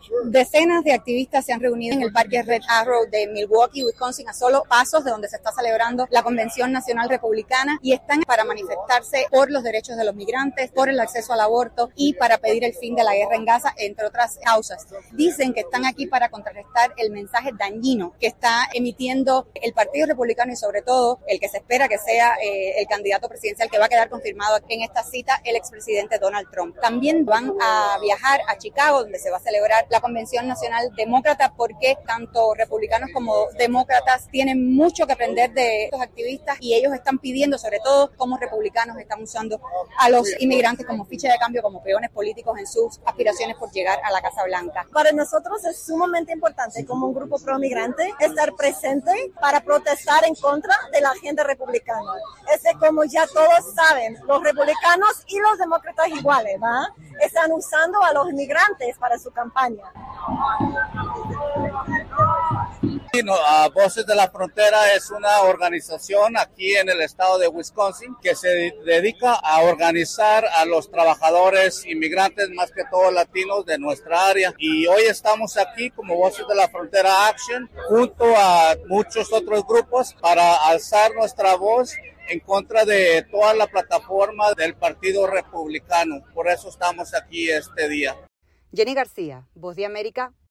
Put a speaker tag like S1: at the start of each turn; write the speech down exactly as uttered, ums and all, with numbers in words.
S1: Decenas de activistas se han reunido en el Parque Red Arrow de Milwaukee, Wisconsin, a solo pasos de donde se está celebrando la Convención Nacional Republicana, y están para manifestarse por los derechos de los migrantes, por el acceso al aborto y para pedir el fin de la guerra en Gaza, entre otras causas. Dicen que están aquí para contrarrestar el mensaje dañino que está emitiendo el Partido Republicano y sobre todo el que se espera que sea eh, el candidato presidencial que va a quedar confirmado en esta cita, el expresidente Donald Trump. También van a viajar a Chicago, donde se va a celebrar la Convención Nacional Demócrata, porque tanto republicanos como demócratas tienen mucho que aprender de estos activistas y ellos están pidiendo, sobre todo como republicanos están usando a los inmigrantes como ficha de cambio, como peones políticos en sus aspiraciones por llegar a la Casa Blanca.
S2: Para nosotros es sumamente importante como un grupo pro-migrante estar presente para protestar en contra de la agenda republicana. Es que, como ya todos saben, los republicanos y los demócratas iguales, ¿va? Están usando a los inmigrantes para su campaña.
S3: No, uh, Voces de la Frontera es una organización aquí en el estado de Wisconsin que se dedica a organizar a los trabajadores inmigrantes, más que todo latinos de nuestra área. Y hoy estamos aquí como Voces de la Frontera Action junto a muchos otros grupos para alzar nuestra voz en contra de toda la plataforma del Partido Republicano. Por eso estamos aquí este día.
S4: Jenny García, Voz de América,